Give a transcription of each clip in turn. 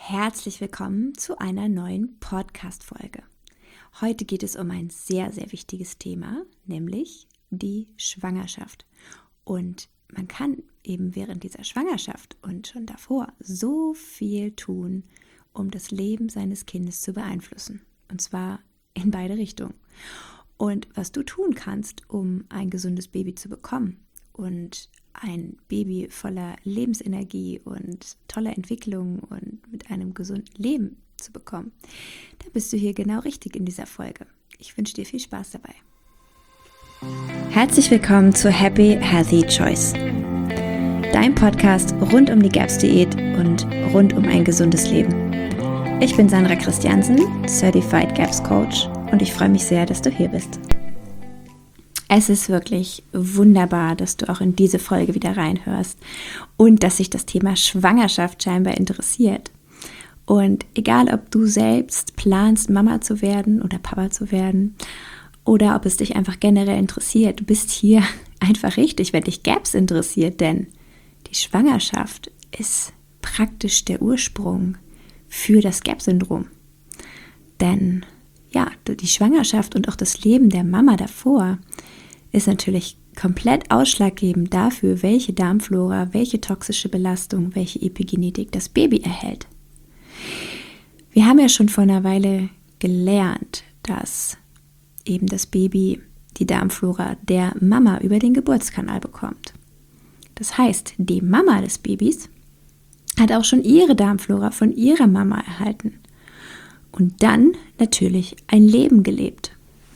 Herzlich willkommen zu einer neuen Podcast-Folge. Heute geht es um ein sehr, sehr wichtiges Thema, nämlich die Schwangerschaft. Und man kann eben während dieser Schwangerschaft und schon davor so viel tun, um das Leben seines Kindes zu beeinflussen. Und zwar in beide Richtungen. Und was du tun kannst, um ein gesundes Baby zu bekommen und ein Baby voller Lebensenergie und toller Entwicklung und mit einem gesunden Leben zu bekommen, da bist du hier genau richtig in dieser Folge. Ich wünsche dir viel Spaß dabei. Herzlich willkommen zu Happy Healthy Choice, dein Podcast rund um die GAPS-Diät und rund um ein gesundes Leben. Ich bin Sandra Christiansen, Certified GAPS Coach, und ich freue mich sehr, dass du hier bist. Es ist wirklich wunderbar, dass du auch in diese Folge wieder reinhörst und dass sich das Thema Schwangerschaft scheinbar interessiert. Und egal, ob du selbst planst, Mama zu werden oder Papa zu werden oder ob es dich einfach generell interessiert, du bist hier einfach richtig, wenn dich GAPS interessiert, denn die Schwangerschaft ist praktisch der Ursprung für das GAPS-Syndrom. Denn ja, die Schwangerschaft und auch das Leben der Mama davor ist natürlich komplett ausschlaggebend dafür, welche Darmflora, welche toxische Belastung, welche Epigenetik das Baby erhält. Wir haben ja schon vor einer Weile gelernt, dass eben das Baby die Darmflora der Mama über den Geburtskanal bekommt. Das heißt, die Mama des Babys hat auch schon ihre Darmflora von ihrer Mama erhalten und dann natürlich ein Leben gelebt.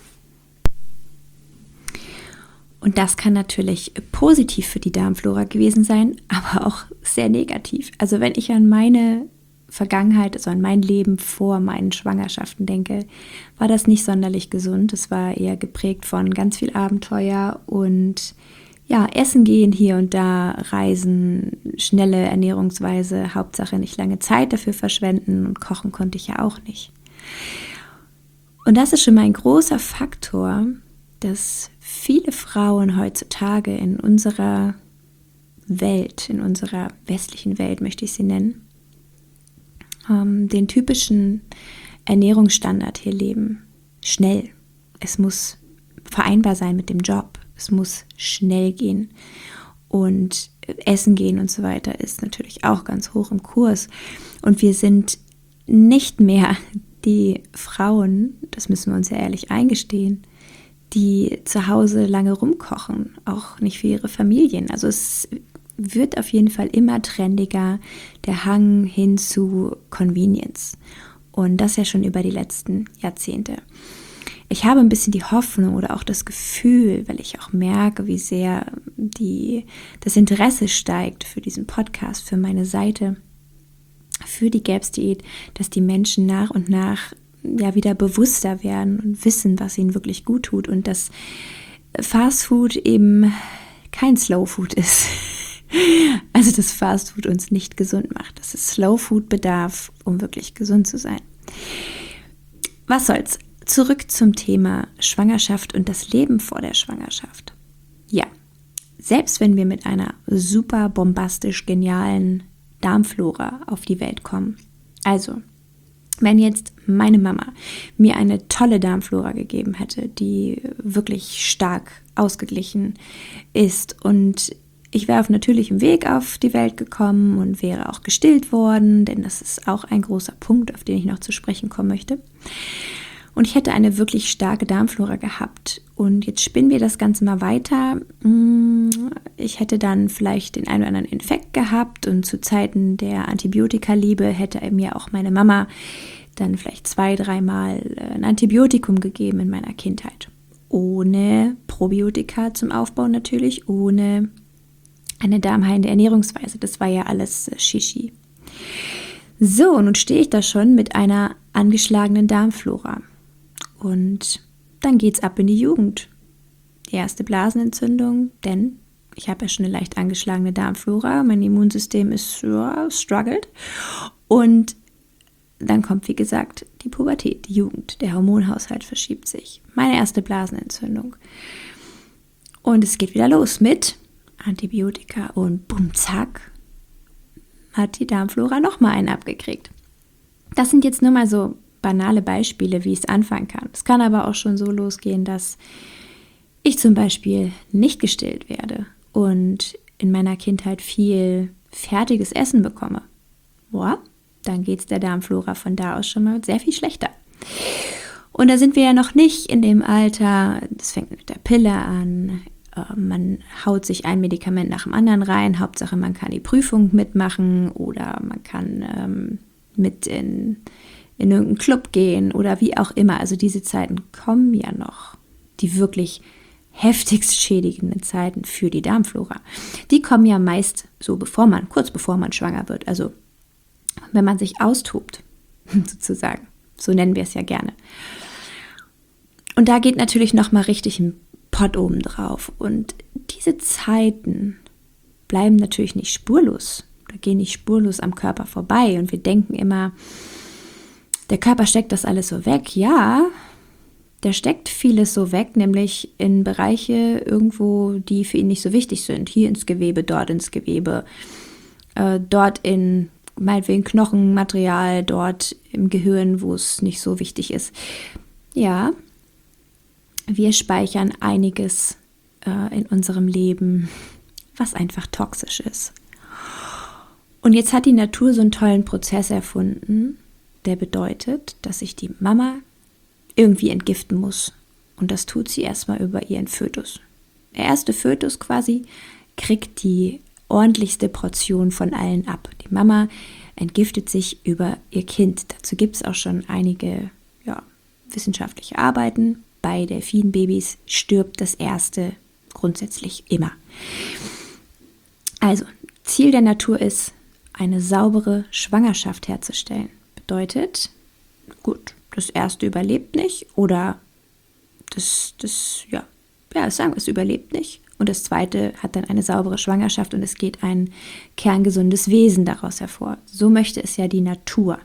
Und das kann natürlich positiv für die Darmflora gewesen sein, aber auch sehr negativ. Also wenn ich an meine Vergangenheit, also an mein Leben vor meinen Schwangerschaften denke, war das nicht sonderlich gesund. Es war eher geprägt von ganz viel Abenteuer und ja, essen gehen hier und da, reisen, schnelle Ernährungsweise, Hauptsache nicht lange Zeit dafür verschwenden, und kochen konnte ich ja auch nicht. Und das ist schon mal ein großer Faktor, dass viele Frauen heutzutage in unserer Welt, in unserer westlichen Welt möchte ich sie nennen, den typischen Ernährungsstandard hier leben. Schnell. Es muss vereinbar sein mit dem Job. Es muss schnell gehen. Und Essen gehen und so weiter ist natürlich auch ganz hoch im Kurs. Und wir sind nicht mehr die Frauen, das müssen wir uns ja ehrlich eingestehen, die zu Hause lange rumkochen, auch nicht für ihre Familien. Also es wird auf jeden Fall immer trendiger, der Hang hin zu Convenience. Und das ja schon über die letzten Jahrzehnte. Ich habe ein bisschen die Hoffnung oder auch das Gefühl, weil ich auch merke, wie sehr das Interesse steigt für diesen Podcast, für meine Seite, für die GAPS-Diät, dass die Menschen nach und nach ja wieder bewusster werden und wissen, was ihnen wirklich gut tut und dass Fastfood eben kein Slow Food ist. Also dass Fastfood uns nicht gesund macht, dass es Slow Food bedarf, um wirklich gesund zu sein. Was soll's? Zurück zum Thema Schwangerschaft und das Leben vor der Schwangerschaft. Ja, selbst wenn wir mit einer super bombastisch genialen Darmflora auf die Welt kommen, also wenn jetzt meine Mama mir eine tolle Darmflora gegeben hätte, die wirklich stark ausgeglichen ist und ich wäre auf natürlichem Weg auf die Welt gekommen und wäre auch gestillt worden, denn das ist auch ein großer Punkt, auf den ich noch zu sprechen kommen möchte. Und ich hätte eine wirklich starke Darmflora gehabt. Und jetzt spinnen wir das Ganze mal weiter. Ich hätte dann vielleicht den einen oder anderen Infekt gehabt und zu Zeiten der Antibiotikaliebe hätte mir auch meine Mama dann vielleicht 2-3 Mal ein Antibiotikum gegeben in meiner Kindheit. Ohne Probiotika zum Aufbau natürlich, ohne eine darmheilende Ernährungsweise. Das war ja alles Shishi. So, nun stehe ich da schon mit einer angeschlagenen Darmflora. Und dann geht's ab in die Jugend. Die erste Blasenentzündung, denn ich habe ja schon eine leicht angeschlagene Darmflora, mein Immunsystem ist struggled. Und dann kommt, wie gesagt, die Pubertät, die Jugend, der Hormonhaushalt verschiebt sich. Meine erste Blasenentzündung. Und es geht wieder los mit Antibiotika und bumm, zack, hat die Darmflora nochmal einen abgekriegt. Das sind jetzt nur mal so banale Beispiele, wie es anfangen kann. Es kann aber auch schon so losgehen, dass ich zum Beispiel nicht gestillt werde und in meiner Kindheit viel fertiges Essen bekomme. Boah, dann geht es der Darmflora von da aus schon mal sehr viel schlechter. Und da sind wir ja noch nicht in dem Alter, das fängt mit der Pille an, man haut sich ein Medikament nach dem anderen rein, Hauptsache man kann die Prüfung mitmachen oder man kann mit in irgendeinen Club gehen oder wie auch immer. Also diese Zeiten kommen ja noch, die wirklich heftigst schädigenden Zeiten für die Darmflora. Die kommen ja meist so kurz bevor man schwanger wird, also wenn man sich austobt, sozusagen. So nennen wir es ja gerne. Und da geht natürlich nochmal richtig ein Pott oben drauf. Und diese Zeiten bleiben natürlich nicht spurlos. Da gehen nicht spurlos am Körper vorbei. Und wir denken immer, der Körper steckt das alles so weg. Ja, der steckt vieles so weg, nämlich in Bereiche irgendwo, die für ihn nicht so wichtig sind. Hier ins Gewebe, dort ins Gewebe, dort in meinetwegen Knochenmaterial, dort im Gehirn, wo es nicht so wichtig ist. Ja, wir speichern einiges in unserem Leben, was einfach toxisch ist. Und jetzt hat die Natur so einen tollen Prozess erfunden, der bedeutet, dass sich die Mama irgendwie entgiften muss. Und das tut sie erstmal über ihren Fötus. Der erste Fötus quasi kriegt die ordentlichste Portion von allen ab. Die Mama entgiftet sich über ihr Kind. Dazu gibt es auch schon einige wissenschaftliche Arbeiten. Bei Delfinbabys stirbt das erste grundsätzlich immer. Also, Ziel der Natur ist, eine saubere Schwangerschaft herzustellen. Bedeutet, gut, das erste überlebt nicht oder sagen wir, es überlebt nicht. Und das zweite hat dann eine saubere Schwangerschaft und es geht ein kerngesundes Wesen daraus hervor. So möchte es ja die Natur.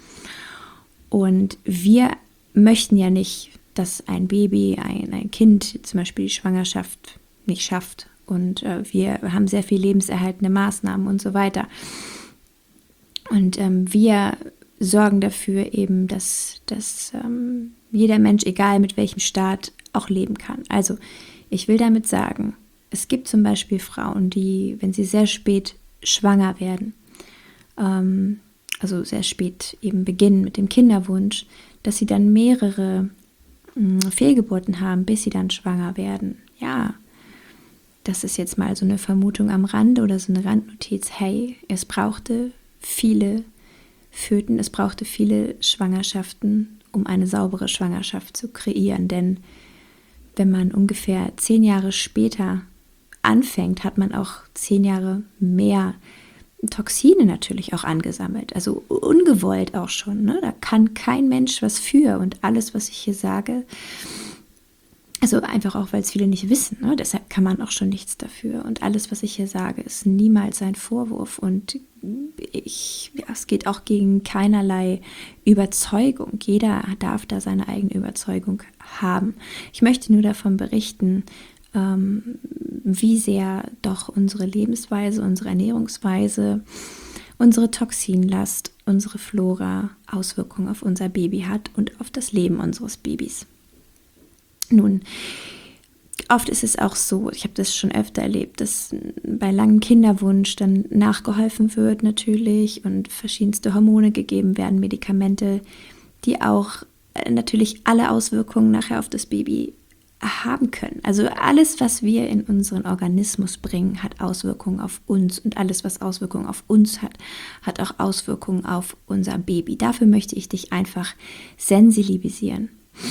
Und wir möchten ja nicht, dass ein Baby, ein Kind zum Beispiel die Schwangerschaft nicht schafft. Und wir haben sehr viel lebenserhaltende Maßnahmen und so weiter. Und wir sorgen dafür eben, dass jeder Mensch, egal mit welchem Staat, auch leben kann. Also ich will damit sagen, es gibt zum Beispiel Frauen, die, wenn sie sehr spät schwanger werden, also sehr spät eben beginnen mit dem Kinderwunsch, dass sie dann mehrere Fehlgeburten haben, bis sie dann schwanger werden. Ja, das ist jetzt mal so eine Vermutung am Rande oder so eine Randnotiz. Hey, es brauchte viele Föten, es brauchte viele Schwangerschaften, um eine saubere Schwangerschaft zu kreieren. Denn wenn man ungefähr 10 Jahre später anfängt, hat man auch 10 Jahre mehr Toxine natürlich auch angesammelt. Also ungewollt auch schon. Ne? Da kann kein Mensch was für. Und alles, was ich hier sage, also einfach auch, weil es viele nicht wissen. Ne? Deshalb kann man auch schon nichts dafür. Und alles, was ich hier sage, ist niemals ein Vorwurf. Und es geht auch gegen keinerlei Überzeugung. Jeder darf da seine eigene Überzeugung haben. Ich möchte nur davon berichten, wie sehr doch unsere Lebensweise, unsere Ernährungsweise, unsere Toxinlast, unsere Flora Auswirkungen auf unser Baby hat und auf das Leben unseres Babys. Nun, oft ist es auch so, ich habe das schon öfter erlebt, dass bei langem Kinderwunsch dann nachgeholfen wird natürlich und verschiedenste Hormone gegeben werden, Medikamente, die auch natürlich alle Auswirkungen nachher auf das Baby haben können. Also alles, was wir in unseren Organismus bringen, hat Auswirkungen auf uns und alles, was Auswirkungen auf uns hat, hat auch Auswirkungen auf unser Baby. Dafür möchte ich dich einfach sensibilisieren.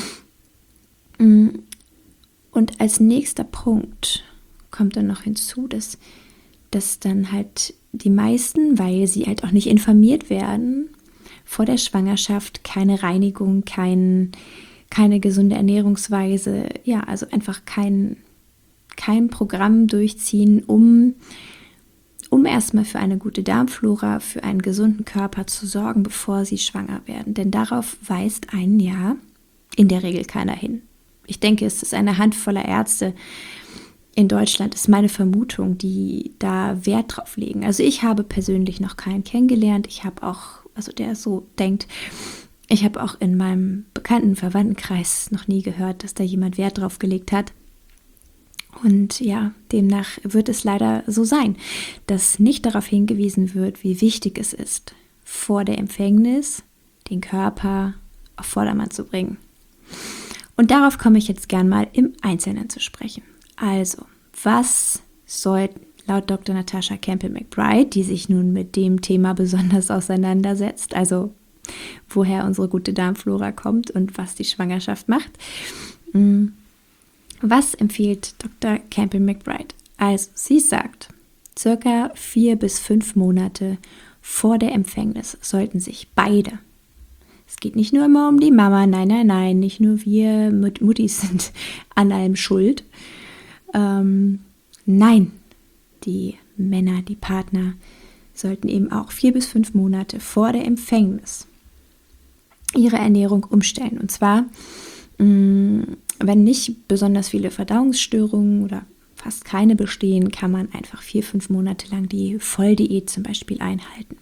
Und als nächster Punkt kommt dann noch hinzu, dass dann halt die meisten, weil sie halt auch nicht informiert werden, vor der Schwangerschaft keine Reinigung, keine gesunde Ernährungsweise, ja, also einfach kein Programm durchziehen, um erstmal für eine gute Darmflora, für einen gesunden Körper zu sorgen, bevor sie schwanger werden. Denn darauf weist ein Jahr in der Regel keiner hin. Ich denke, es ist eine Handvoll Ärzte in Deutschland, ist meine Vermutung, die da Wert drauf legen. Also ich habe persönlich noch keinen kennengelernt. Ich habe auch also der so denkt. Ich habe auch in meinem bekannten Verwandtenkreis noch nie gehört, dass da jemand Wert drauf gelegt hat. Und ja, demnach wird es leider so sein, dass nicht darauf hingewiesen wird, wie wichtig es ist, vor der Empfängnis den Körper auf Vordermann zu bringen. Und darauf komme ich jetzt gern mal im Einzelnen zu sprechen. Also, was soll laut Dr. Natasha Campbell-McBride, die sich nun mit dem Thema besonders auseinandersetzt, also woher unsere gute Darmflora kommt und was die Schwangerschaft macht, was empfiehlt Dr. Campbell-McBride? Also, sie sagt, circa 4 bis 5 Monate vor der Empfängnis sollten sich beide, es geht nicht nur immer um die Mama, nein, nicht nur wir Muttis sind an allem schuld. Nein, die Männer, die Partner sollten eben auch 4 bis 5 Monate vor der Empfängnis ihre Ernährung umstellen. Und zwar, wenn nicht besonders viele Verdauungsstörungen oder fast keine bestehen, kann man einfach 4, 5 Monate lang die Volldiät zum Beispiel einhalten.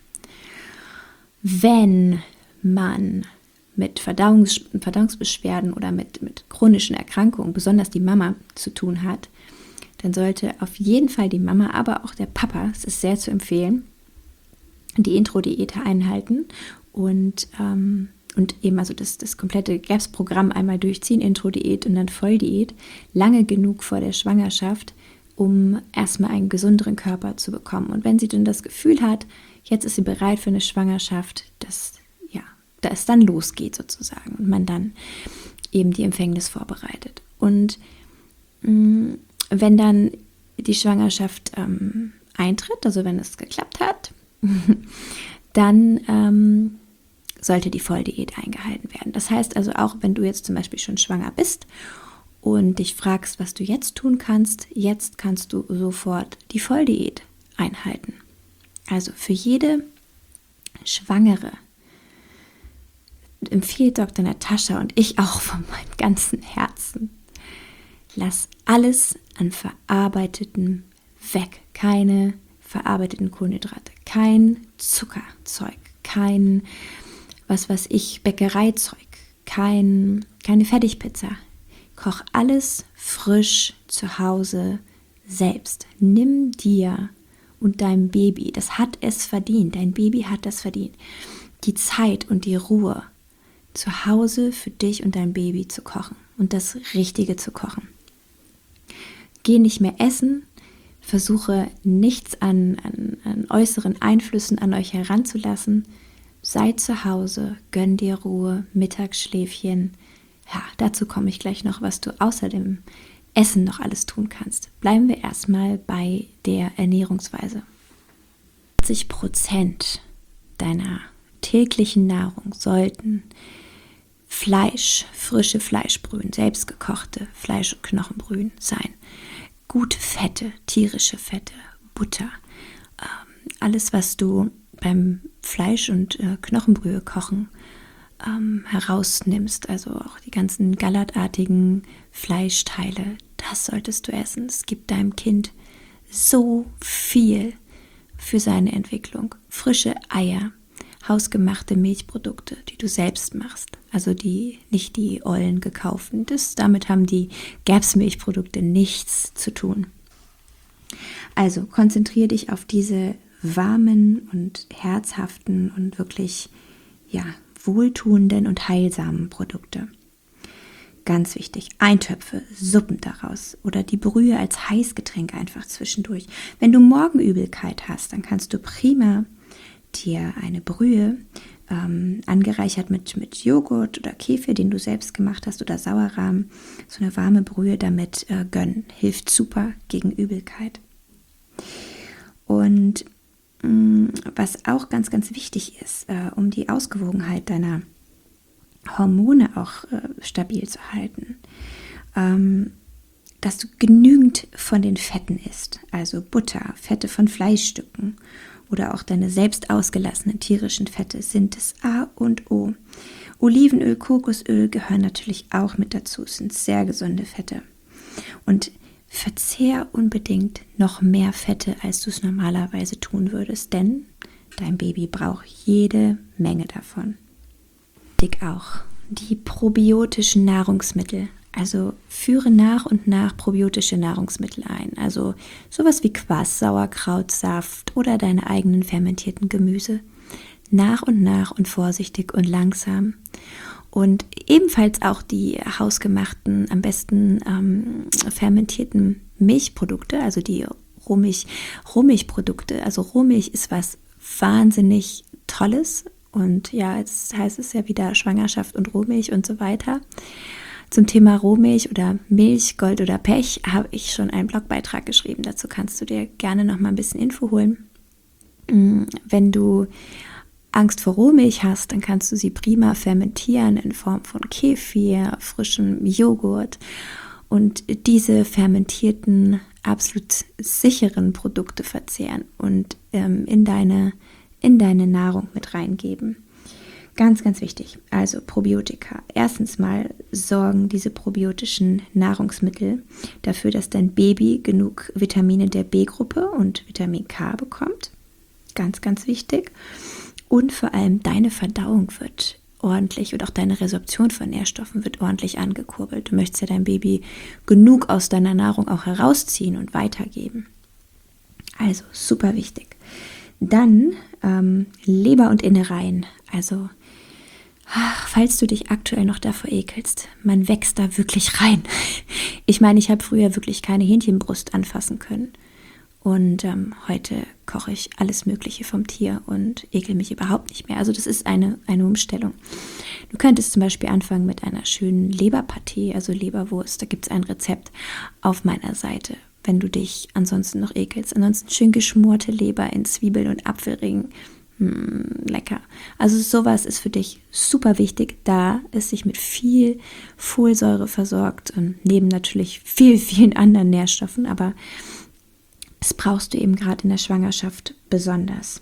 Wenn man mit Verdauungsbeschwerden oder mit chronischen Erkrankungen, besonders die Mama, zu tun hat, dann sollte auf jeden Fall die Mama, aber auch der Papa, es ist sehr zu empfehlen, die Intro-Diät einhalten und eben also das komplette GAPS-Programm einmal durchziehen, Intro-Diät und dann Volldiät, lange genug vor der Schwangerschaft, um erstmal einen gesünderen Körper zu bekommen. Und wenn sie dann das Gefühl hat, jetzt ist sie bereit für eine Schwangerschaft, dass es dann losgeht sozusagen und man dann eben die Empfängnis vorbereitet. Und wenn dann die Schwangerschaft eintritt, also wenn es geklappt hat, dann sollte die Volldiät eingehalten werden. Das heißt also auch, wenn du jetzt zum Beispiel schon schwanger bist und dich fragst, was du jetzt tun kannst, jetzt kannst du sofort die Volldiät einhalten. Also für jede Schwangere empfiehlt Dr. Natasha und ich auch von meinem ganzen Herzen, lass alles an Verarbeiteten weg. Keine verarbeiteten Kohlenhydrate, kein Zuckerzeug, kein, Bäckereizeug, keine Fertigpizza. Koch alles frisch zu Hause selbst. Nimm dir und deinem Baby, das hat es verdient, dein Baby hat das verdient, die Zeit und die Ruhe, zu Hause für dich und dein Baby zu kochen und das Richtige zu kochen. Geh nicht mehr essen, versuche nichts an äußeren Einflüssen an euch heranzulassen. Sei zu Hause, gönn dir Ruhe, Mittagsschläfchen. Ja, dazu komme ich gleich noch, was du außer dem Essen noch alles tun kannst. Bleiben wir erstmal bei der Ernährungsweise. 80% deiner täglichen Nahrung sollten Fleisch, frische Fleischbrühen, selbstgekochte Fleisch- und Knochenbrühen sein. Gute Fette, tierische Fette, Butter, alles, was du beim Fleisch- und Knochenbrühe kochen herausnimmst, also auch die ganzen gallertartigen Fleischteile, das solltest du essen. Es gibt deinem Kind so viel für seine Entwicklung. Frische Eier, hausgemachte Milchprodukte, die du selbst machst, also nicht die ollen gekauften. Damit haben die GAPS-Milchprodukte nichts zu tun. Also konzentriere dich auf diese warmen und herzhaften und wirklich wohltuenden und heilsamen Produkte. Ganz wichtig, Eintöpfe, Suppen daraus oder die Brühe als Heißgetränk einfach zwischendurch. Wenn du Morgenübelkeit hast, dann kannst du prima dir eine Brühe angereichert mit Joghurt oder Kefir, den du selbst gemacht hast, oder Sauerrahm, so eine warme Brühe damit gönnen. Hilft super gegen Übelkeit. Und was auch ganz, ganz wichtig ist, um die Ausgewogenheit deiner Hormone auch stabil zu halten, dass du genügend von den Fetten isst, also Butter, Fette von Fleischstücken oder auch deine selbst ausgelassenen tierischen Fette sind das A und O. Olivenöl, Kokosöl gehören natürlich auch mit dazu, es sind sehr gesunde Fette. Und verzehr unbedingt noch mehr Fette, als du es normalerweise tun würdest, denn Dein Baby braucht jede Menge davon. Wichtig auch die probiotischen Nahrungsmittel. Also führe nach und nach probiotische Nahrungsmittel ein. Also sowas wie Kvass, Sauerkrautsaft oder deine eigenen fermentierten Gemüse. Nach und vorsichtig und langsam. Und ebenfalls auch die hausgemachten, am besten fermentierten Milchprodukte, also die Rohmilchprodukte. Also Rohmilch ist was wahnsinnig Tolles. Und ja, jetzt heißt es ja wieder Schwangerschaft und Rohmilch und so weiter. Zum Thema Rohmilch oder Milch, Gold oder Pech habe ich schon einen Blogbeitrag geschrieben. Dazu kannst du dir gerne noch mal ein bisschen Info holen. Wenn du Angst vor Rohmilch hast, dann kannst du sie prima fermentieren in Form von Kefir, frischem Joghurt und diese fermentierten, absolut sicheren Produkte verzehren und in deine Nahrung mit reingeben. Ganz, ganz wichtig. Also Probiotika. Erstens mal sorgen diese probiotischen Nahrungsmittel dafür, dass dein Baby genug Vitamine der B-Gruppe und Vitamin K bekommt. Ganz, ganz wichtig. Und vor allem deine Verdauung wird ordentlich und auch deine Resorption von Nährstoffen wird ordentlich angekurbelt. Du möchtest ja dein Baby genug aus deiner Nahrung auch herausziehen und weitergeben. Also super wichtig. Dann Leber und Innereien. Also falls du dich aktuell noch davor ekelst, man wächst da wirklich rein. Ich meine, ich habe früher wirklich keine Hähnchenbrust anfassen können. Und heute koche ich alles Mögliche vom Tier und ekel mich überhaupt nicht mehr. Also das ist eine Umstellung. Du könntest zum Beispiel anfangen mit einer schönen Leberpaté, also Leberwurst. Da gibt es ein Rezept auf meiner Seite, wenn du dich ansonsten noch ekelst. Ansonsten schön geschmorte Leber in Zwiebeln und Apfelringen. Lecker. Also sowas ist für dich super wichtig, da es sich mit viel Folsäure versorgt und neben natürlich vielen anderen Nährstoffen, aber das brauchst du eben gerade in der Schwangerschaft besonders.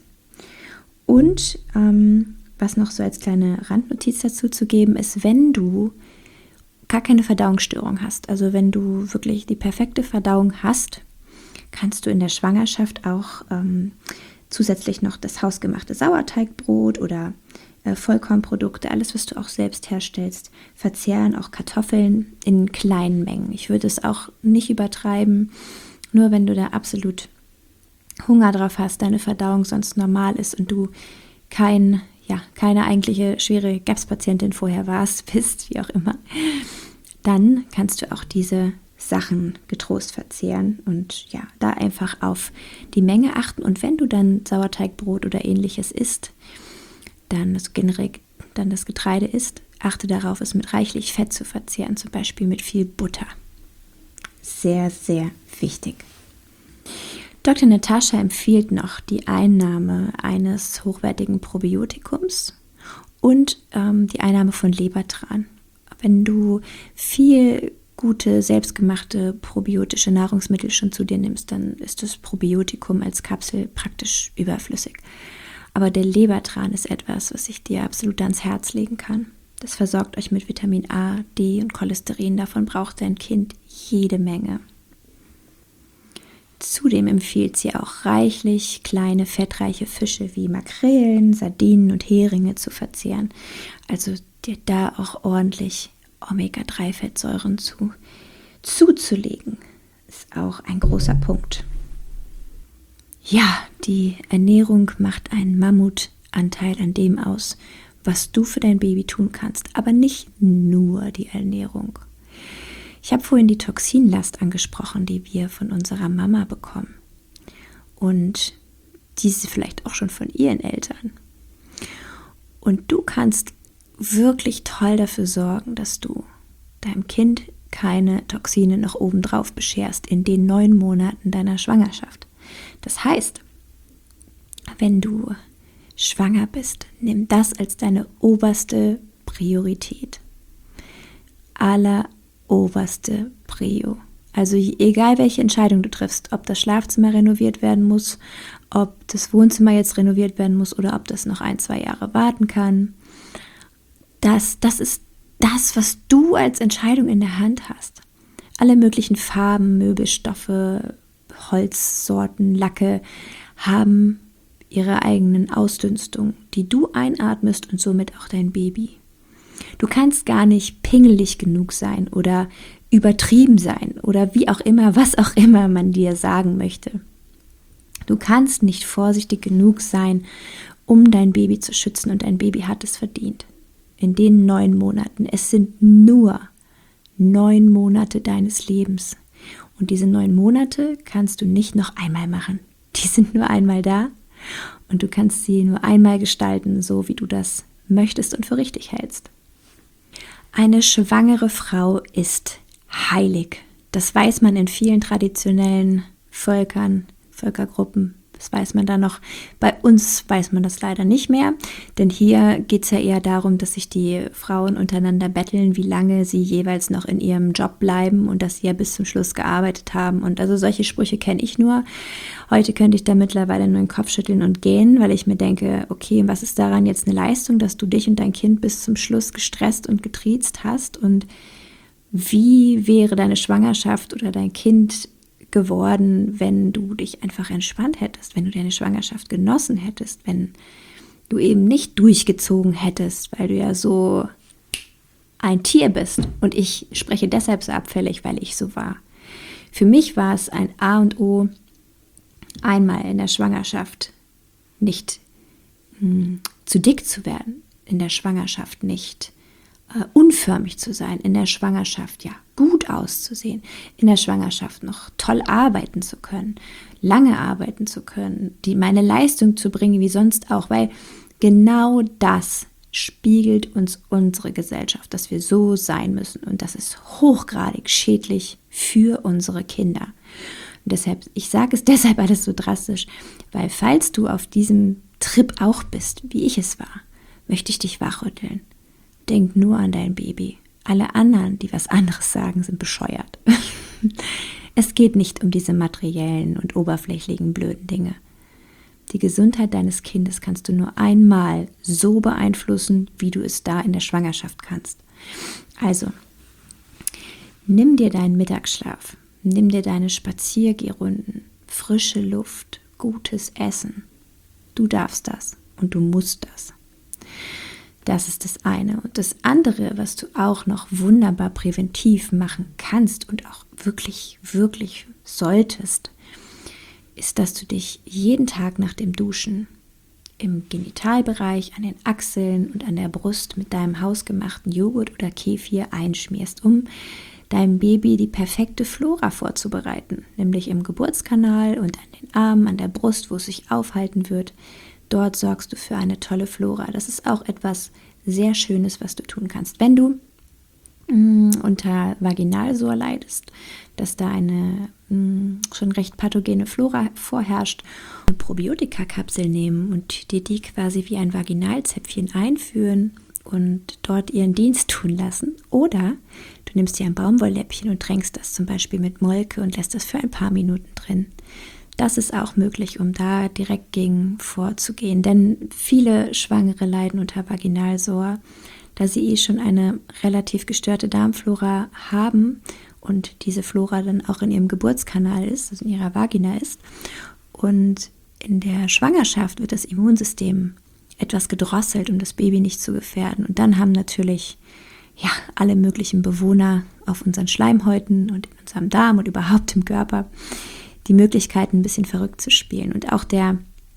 Und was noch so als kleine Randnotiz dazu zu geben ist, wenn du gar keine Verdauungsstörung hast, also wenn du wirklich die perfekte Verdauung hast, kannst du in der Schwangerschaft auch zusätzlich noch das hausgemachte Sauerteigbrot oder Vollkornprodukte, alles, was du auch selbst herstellst, verzehren, auch Kartoffeln in kleinen Mengen. Ich würde es auch nicht übertreiben, nur wenn du da absolut Hunger drauf hast, deine Verdauung sonst normal ist und du keine eigentliche schwere GAPS-Patientin vorher bist, wie auch immer, dann kannst du auch diese Sachen getrost verzehren und ja, da einfach auf die Menge achten. Und wenn du dann Sauerteigbrot oder ähnliches isst, dann das Getreide isst, achte darauf, es mit reichlich Fett zu verzehren, zum Beispiel mit viel Butter. Sehr, sehr wichtig. Dr. Natascha empfiehlt noch die Einnahme eines hochwertigen Probiotikums und die Einnahme von Lebertran. Wenn du viel gute, selbstgemachte probiotische Nahrungsmittel schon zu dir nimmst, dann ist das Probiotikum als Kapsel praktisch überflüssig. Aber der Lebertran ist etwas, was ich dir absolut ans Herz legen kann. Das versorgt euch mit Vitamin A, D und Cholesterin. Davon braucht dein Kind jede Menge. Zudem empfiehlt sie auch reichlich kleine, fettreiche Fische wie Makrelen, Sardinen und Heringe zu verzehren. Also dir da auch ordentlich Omega-3-Fettsäuren zuzulegen, ist auch ein großer Punkt. Ja, die Ernährung macht einen Mammutanteil an dem aus, was du für dein Baby tun kannst, aber nicht nur die Ernährung. Ich habe vorhin die Toxinlast angesprochen, die wir von unserer Mama bekommen und diese vielleicht auch schon von ihren Eltern. Und du kannst wirklich toll dafür sorgen, dass du deinem Kind keine Toxine noch obendrauf bescherst in den 9 Monaten deiner Schwangerschaft. Das heißt, wenn du schwanger bist, nimm das als deine oberste Priorität. Alleroberste Prio. Also egal, welche Entscheidung du triffst, ob das Schlafzimmer renoviert werden muss, ob das Wohnzimmer jetzt renoviert werden muss oder ob das noch 1-2 Jahre warten kann, das ist das, was du als Entscheidung in der Hand hast. Alle möglichen Farben, Möbelstoffe, Holzsorten, Lacke haben ihre eigenen Ausdünstungen, die du einatmest und somit auch dein Baby. Du kannst gar nicht pingelig genug sein oder übertrieben sein oder wie auch immer, was auch immer man dir sagen möchte. Du kannst nicht vorsichtig genug sein, um dein Baby zu schützen, und dein Baby hat es verdient. In den 9 Monaten, es sind nur 9 Monate deines Lebens. Und diese 9 Monate kannst du nicht noch einmal machen. Die sind nur einmal da und du kannst sie nur einmal gestalten, so wie du das möchtest und für richtig hältst. Eine schwangere Frau ist heilig. Das weiß man in vielen traditionellen Völkergruppen. Das weiß man da noch. Bei uns weiß man das leider nicht mehr, denn hier geht es ja eher darum, dass sich die Frauen untereinander betteln, wie lange sie jeweils noch in ihrem Job bleiben und dass sie ja bis zum Schluss gearbeitet haben. Und also solche Sprüche kenne ich nur. Heute könnte ich da mittlerweile nur den Kopf schütteln und gehen, weil ich mir denke, okay, was ist daran jetzt eine Leistung, dass du dich und dein Kind bis zum Schluss gestresst und getriezt hast? Und wie wäre deine Schwangerschaft oder dein Kind geworden, wenn du dich einfach entspannt hättest, wenn du deine Schwangerschaft genossen hättest, wenn du eben nicht durchgezogen hättest, weil du ja so ein Tier bist. Und ich spreche deshalb so abfällig, weil ich so war. Für mich war es ein A und O, einmal in der Schwangerschaft nicht zu dick zu werden, in der Schwangerschaft nicht unförmig zu sein, in der Schwangerschaft ja gut auszusehen, in der Schwangerschaft noch toll arbeiten zu können, lange arbeiten zu können, meine Leistung zu bringen wie sonst auch, weil genau das spiegelt uns unsere Gesellschaft, dass wir so sein müssen, und das ist hochgradig schädlich für unsere Kinder. Und deshalb, ich sage es deshalb alles so drastisch, weil falls du auf diesem Trip auch bist, wie ich es war, möchte ich dich wachrütteln. Denk nur an dein Baby. Alle anderen, die was anderes sagen, sind bescheuert. Es geht nicht um diese materiellen und oberflächlichen blöden Dinge. Die Gesundheit deines Kindes kannst du nur einmal so beeinflussen, wie du es da in der Schwangerschaft kannst. Also, nimm dir deinen Mittagsschlaf, nimm dir deine Spaziergehrunden, frische Luft, gutes Essen. Du darfst das und du musst das. Das ist das eine. Und das andere, was du auch noch wunderbar präventiv machen kannst und auch wirklich, wirklich solltest, ist, dass du dich jeden Tag nach dem Duschen im Genitalbereich, an den Achseln und an der Brust mit deinem hausgemachten Joghurt oder Kefir einschmierst, um deinem Baby die perfekte Flora vorzubereiten, nämlich im Geburtskanal und an den Armen, an der Brust, wo es sich aufhalten wird. Dort sorgst du für eine tolle Flora. Das ist auch etwas sehr Schönes, was du tun kannst. Wenn du unter Vaginalsor leidest, dass da eine schon recht pathogene Flora vorherrscht, eine Probiotika-Kapsel nehmen und dir die quasi wie ein Vaginalzäpfchen einführen und dort ihren Dienst tun lassen. Oder du nimmst dir ein Baumwollläppchen und tränkst das zum Beispiel mit Molke und lässt das für ein paar Minuten drin. Das ist auch möglich, um da direkt gegen vorzugehen, denn viele Schwangere leiden unter Vaginalsor, da sie schon eine relativ gestörte Darmflora haben und diese Flora dann auch in ihrem Geburtskanal ist, also in ihrer Vagina ist. Und in der Schwangerschaft wird das Immunsystem etwas gedrosselt, um das Baby nicht zu gefährden. Und dann haben natürlich alle möglichen Bewohner auf unseren Schleimhäuten und in unserem Darm und überhaupt im Körper die Möglichkeit, ein bisschen verrückt zu spielen. Und auch der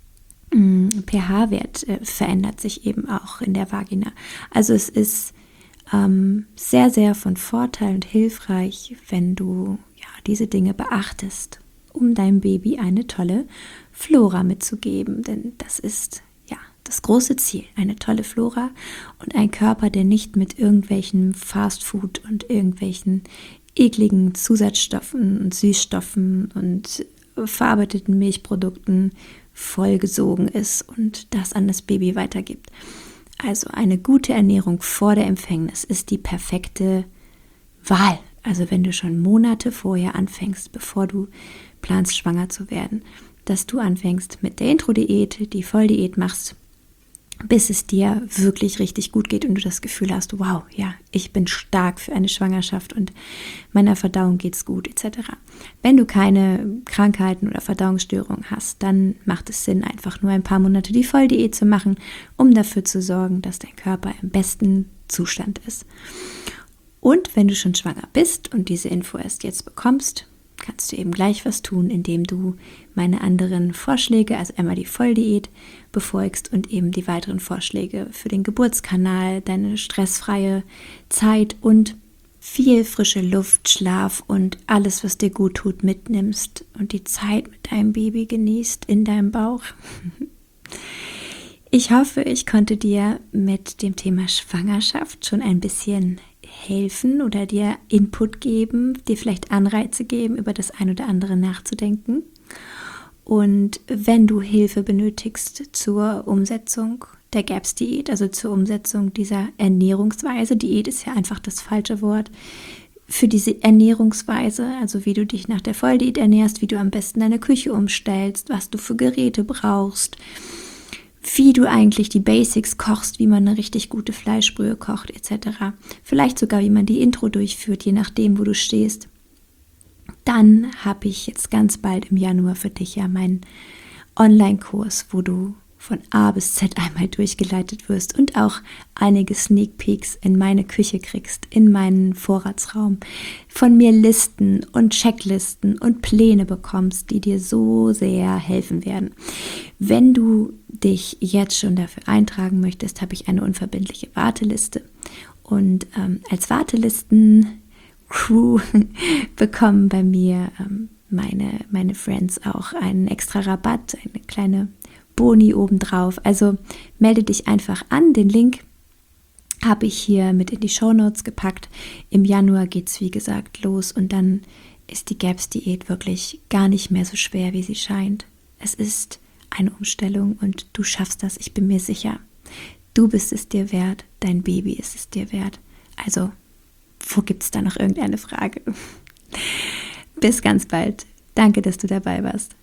pH-Wert verändert sich eben auch in der Vagina. Also es ist sehr, sehr von Vorteil und hilfreich, wenn du diese Dinge beachtest, um deinem Baby eine tolle Flora mitzugeben. Denn das ist das große Ziel, eine tolle Flora und ein Körper, der nicht mit irgendwelchen Fastfood und irgendwelchen ekligen Zusatzstoffen und Süßstoffen und verarbeiteten Milchprodukten vollgesogen ist und das an das Baby weitergibt. Also eine gute Ernährung vor der Empfängnis ist die perfekte Wahl. Also wenn du schon Monate vorher anfängst, bevor du planst, schwanger zu werden, dass du anfängst mit der Intro-Diät, die Volldiät machst bis es dir wirklich richtig gut geht und du das Gefühl hast, wow, ja, ich bin stark für eine Schwangerschaft und meiner Verdauung geht's gut, etc. Wenn du keine Krankheiten oder Verdauungsstörungen hast, dann macht es Sinn, einfach nur ein paar Monate die Volldiät zu machen, um dafür zu sorgen, dass dein Körper im besten Zustand ist. Und wenn du schon schwanger bist und diese Info erst jetzt bekommst, kannst du eben gleich was tun, indem du meine anderen Vorschläge, also einmal die Volldiät, befolgst und eben die weiteren Vorschläge für den Geburtskanal, deine stressfreie Zeit und viel frische Luft, Schlaf und alles, was dir gut tut, mitnimmst und die Zeit mit deinem Baby genießt in deinem Bauch. Ich hoffe, ich konnte dir mit dem Thema Schwangerschaft schon ein bisschen helfen oder dir Input geben, dir vielleicht Anreize geben, über das ein oder andere nachzudenken. Und wenn du Hilfe benötigst zur Umsetzung der GAPS-Diät, also zur Umsetzung dieser Ernährungsweise, Diät ist ja einfach das falsche Wort, für diese Ernährungsweise, also wie du dich nach der Volldiät ernährst, wie du am besten deine Küche umstellst, was du für Geräte brauchst, wie du eigentlich die Basics kochst, wie man eine richtig gute Fleischbrühe kocht, etc. Vielleicht sogar, wie man die Intro durchführt, je nachdem, wo du stehst. Dann habe ich jetzt ganz bald im Januar für dich ja meinen Online-Kurs, wo du von A bis Z einmal durchgeleitet wirst und auch einige Sneak Peeks in meine Küche kriegst, in meinen Vorratsraum, von mir Listen und Checklisten und Pläne bekommst, die dir so sehr helfen werden. Wenn du dich jetzt schon dafür eintragen möchtest, habe ich eine unverbindliche Warteliste und als Wartelisten-Crew bekommen bei mir meine Friends auch einen extra Rabatt, eine kleine Boni obendrauf. Also melde dich einfach an. Den Link habe ich hier mit in die Shownotes gepackt. Im Januar geht es, wie gesagt, los und dann ist die GAPS-Diät wirklich gar nicht mehr so schwer, wie sie scheint. Es ist eine Umstellung und du schaffst das, ich bin mir sicher. Du bist es dir wert, dein Baby ist es dir wert. Also, wo gibt es da noch irgendeine Frage? Bis ganz bald. Danke, dass du dabei warst.